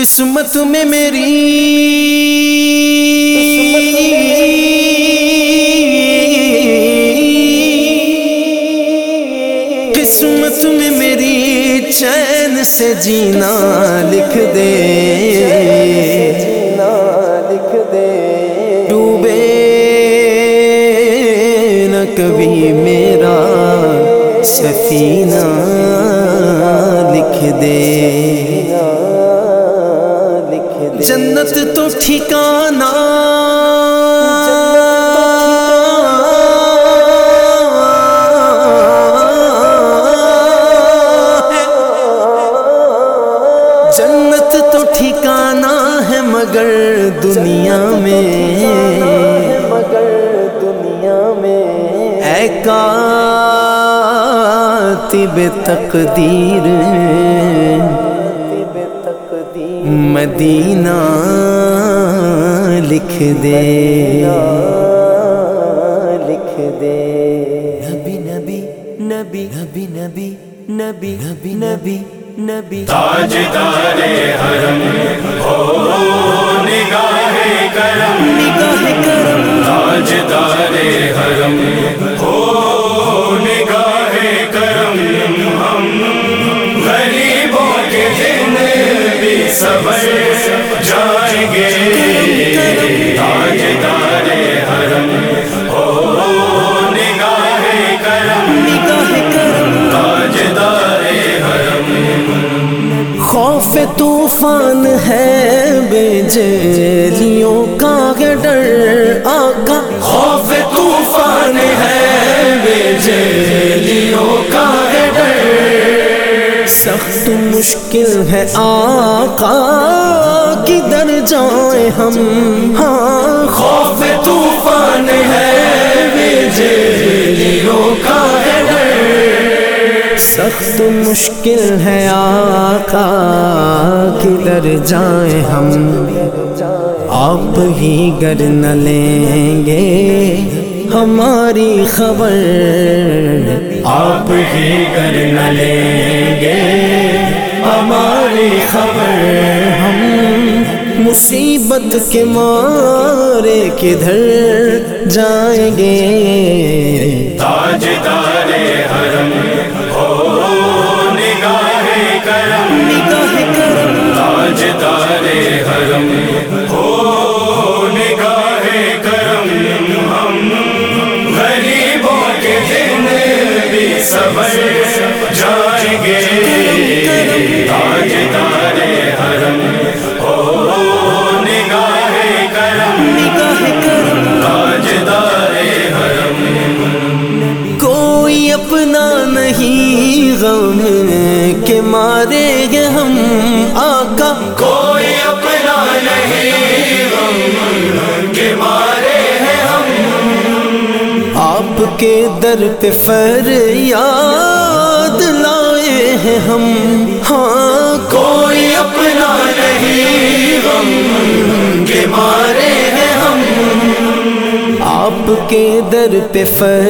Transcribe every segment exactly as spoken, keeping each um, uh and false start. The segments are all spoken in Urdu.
قسمت میں میری قسمت میں میری چین سے جینا لکھ دے ڈوبے نہ کبھی میرا سفینہ لکھ دے جنت تو ٹھکانہ جنت تو ٹھکانہ ہے مگر دنیا میں مگر دنیا میں اے کاتب تقدیر مدینہ لکھ دے لکھ دے نبی نبی نبی نبی نبی نبی نبی نبی نبی تاجدار حرم ہو نگاہ کرم نگاہ کرم تاجدار حرم ہو نگاہ کرم ہم غریبوں کے دن بھی صبر جائیں گے تاجدار حرم ہو نگاہ کرم نگاہ کرم تاجدار حرم خوف طوفان ہے بے جیلیوں کا ہے ڈر آقا خوف طوفان ہے بے جیلیوں کا ہے ڈر سخت مشکل ہے آقا کدھر جائیں ہم ہاں خوف طوفان ہے بے جیلیوں کا ہے ڈر سخت مشکل ہے آقا کدھر جائیں ہم آپ ہی گر نہ لیں گے ہماری خبر آپ ہی گر نہ لیں گے ہماری خبر ہم مصیبت کے مارے کدھر جائیں گے تاجدار حرم ہو نگاہ کرم نگاہ کرم تاجدار حرم ہو نگاہ کرم ہم غریبوں کے دن بھی صبر جائیں گے تاجدار حرم ہو نگاہ کرم نگاہ کرم تاجدار حرم کوئی اپنا نہیں غم کے مارے گے ہم آقا کوئی اپنا نہیں غم کے مارے ہیں ہم آپ کے در پہ فریاد لائے ہیں ہم ہاں کوئی اپنا نہیں غم کے مارے ہیں ہم آپ کے در پہ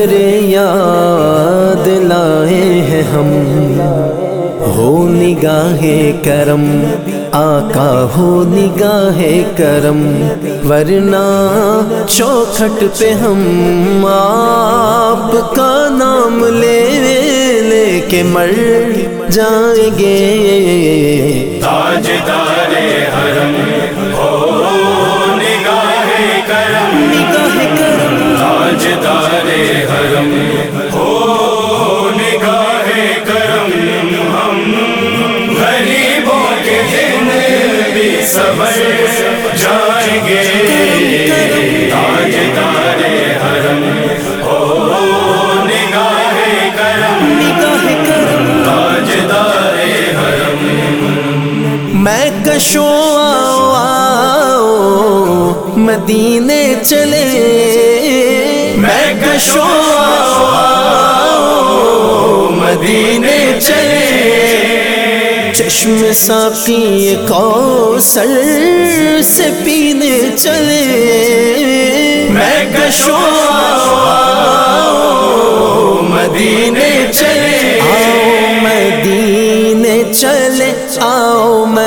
فریاد لائے ہیں ہم ہو نگاہ کرم آقا ہو نگاہ کرم ورنہ چوکھٹ پہ ہم آپ کا نام لے لے کے مر جائیں گے تاجدار حرم ہو نگاہ کرم نگاہ کرم تاجدار حرم ہو نگاہ کرم ہم غریبوں کے دن بھی صبر جائیں گے تاجدار حرم ہو نگاہ کرم نگاہ کرم تاجدار حرم میں کشوں آؤ آؤ مدینے چلے میں کشوں آؤ مدینے چلے چشم ساقی کوثر سے پینے چلے میں کشوں آؤ مدینے چلے آؤ مدینے چلے آؤ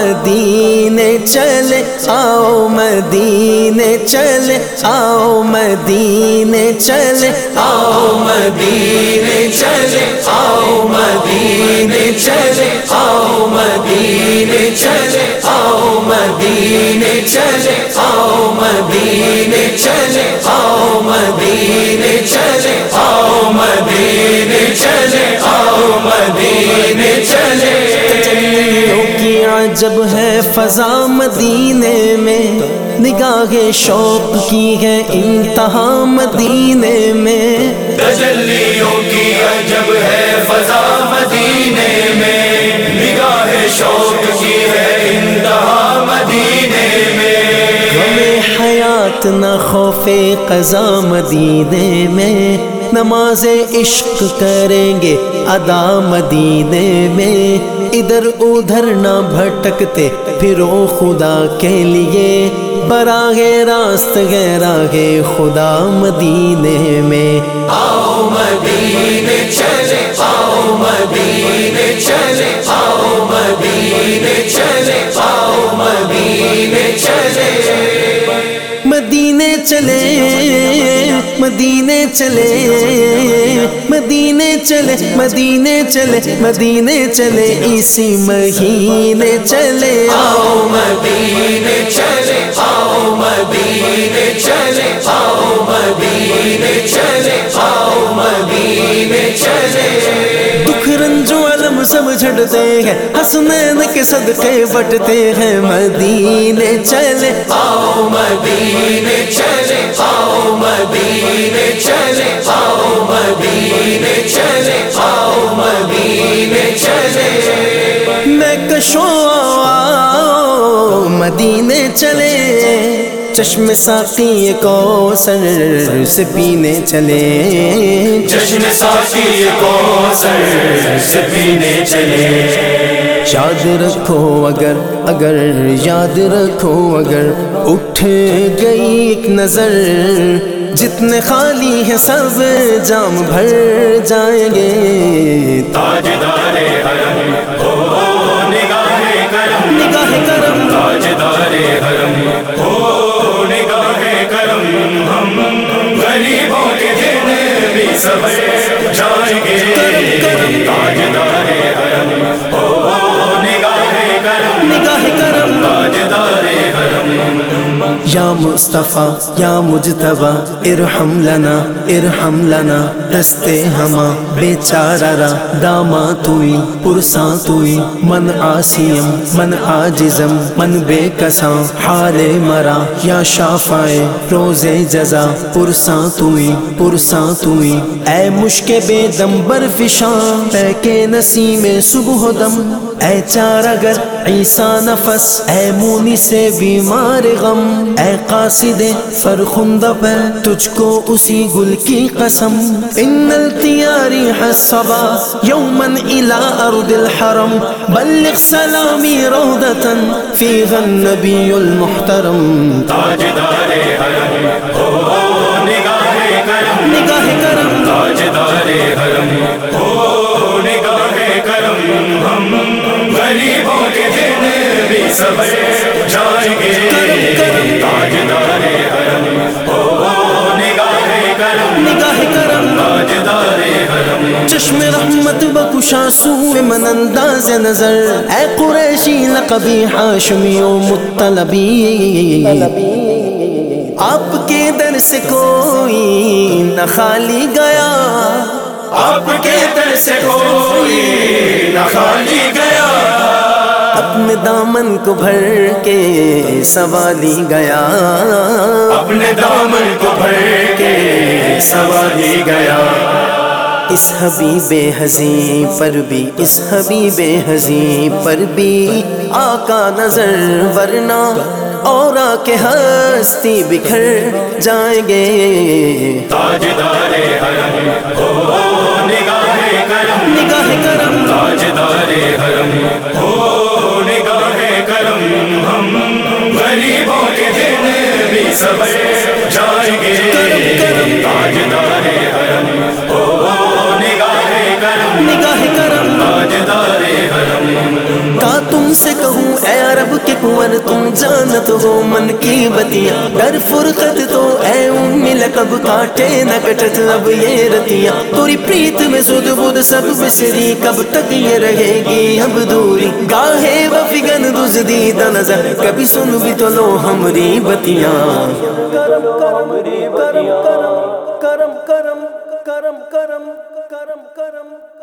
مدینے چلے آؤ مدینے چلے آؤ مدینے چلے آؤ مدینے چلے آؤ مدینے چلے آؤ مدینے چلے آؤ مدینے چلے آؤ مدینے چلے آؤ مدینے چلے آؤ مدینے چلے آؤ مدینے چلے تجلیوں کی عجب ہے فضا مدینے میں نگاہ شوق کی ہے انتہا مدینے میں تجلیوں کی عجب ہے فضا مدینے میں نگاہ شوق کی ہے انتہا مدینے میں ہمیں حیات نہ خوف قضا مدینے میں نماز عشق کریں گے ادا مدینے میں ادھر ادھر نہ بھٹکتے پھرو خدا کے لیے براہ راست ہے راہ خدا مدینے میں آؤ مدینے چلے آؤ مدینے چلے آؤ مدینے چلے آؤ مدینے چلے مدینے چلے مدینے چلے مدینے چلے مدینے چلے مدینے چلے اسی مہینے چلے آؤ مدینے چلے آؤ مدینے چلے آؤ مدینے چلے آؤ مدینے چلے دکھ رنجو علم سب جھڑتے ہیں حسنین کے صدقے بٹتے ہیں مدینے چلے آؤ مدینے چلے آؤ مدینے چلے آؤ مدینے چلے آؤ مدینے چلے میں کشوں آؤ مدینے چلے چشم ساقی کوثر سے پینے چلے جشن ساقی کوثر سے پینے چلے یاد رکھو اگر اگر یاد رکھو اگر اٹھ گئی ایک نظر جتنے خالی ہیں سب جام بھر جائیں گے تاجدار حرم ہو نگاہ کرم نگاہ کرم تاجدار حرم ہو نگاہ کرم ہم غریبوں کے دن بھی سبر جائیں گے تاجدار حرم ہو نگاہ کرم نگاہ کرم تاجدار حرم یا مصطفیٰ یا مجتبیٰ ارحم لنا ارحم لنا دستے ہما بیچارہ را داما توئی پرساں توئی من عاصیم من عاجزم من بے کساں حال مرا یا شافع روز جزا پرساں توئی پرساں توئی اے مشک بے دم برفشاں اے کے نسیم صبح و دم اے چارگر عیسیٰ نفس اے مونی سے بیمار غم اے قاصد فرخندہ پر تجھ کو اسی گل کی قسم ان التیاری حسبا یوما الى ارض الحرم بلغ سلامی روضتا فیہا النبی المحترم تاجدار حرم ہو نگاہ کرم نگاہ کرم تاجدار حرم ہو نگاہ کرم ہم غریبوں کے دن بھی سبر جائیں گے تاجدار حرم ہو نگاہ کرم نگاہ کرم تاجدار حرم چشم رحمت بکشا سوء من انداز نظر اے قریشی لقبی ہاشمی و مطلبی آپ کے در سے کوئی نہ خالی گیا آپ کے در سے کوئی نہ خالی گیا اپنے دامن کو بھر کے سوالی گیا اپنے دامن کو بھر کے سوالی گیا اس حبیب ہزیں پر بھی اس حبیب ہزیں پر بھی آقا نظر ورنہ اور آ کے ہستی بکھر جائیں گے تاجدار حرم ہو نگاہ کرم نگاہ کرم تاجدار حرم ہو نگاہ کرم ہم غریبوں کے دن بھی سبر جائیں گے تاجدار حرم ہو نگاہ کرم نگاہ کرم تاجدار حرم کا تم سے کہوں اے عرب کب کے کنور تم جانت ہو من کی بتیاں، در فرقت تو اے امی لقب کاٹے نہ کٹت اب یہ رتیاں، توری پریت میں سود بود سب بسری کب تک یہ رہے گی اب دوری، گاہے وفگن دزدیدہ نظر کبھی سن بھی تو لو ہمری بتیاں، کرم کرم کرم کرم کرم کرم کرم کرم کرم کرم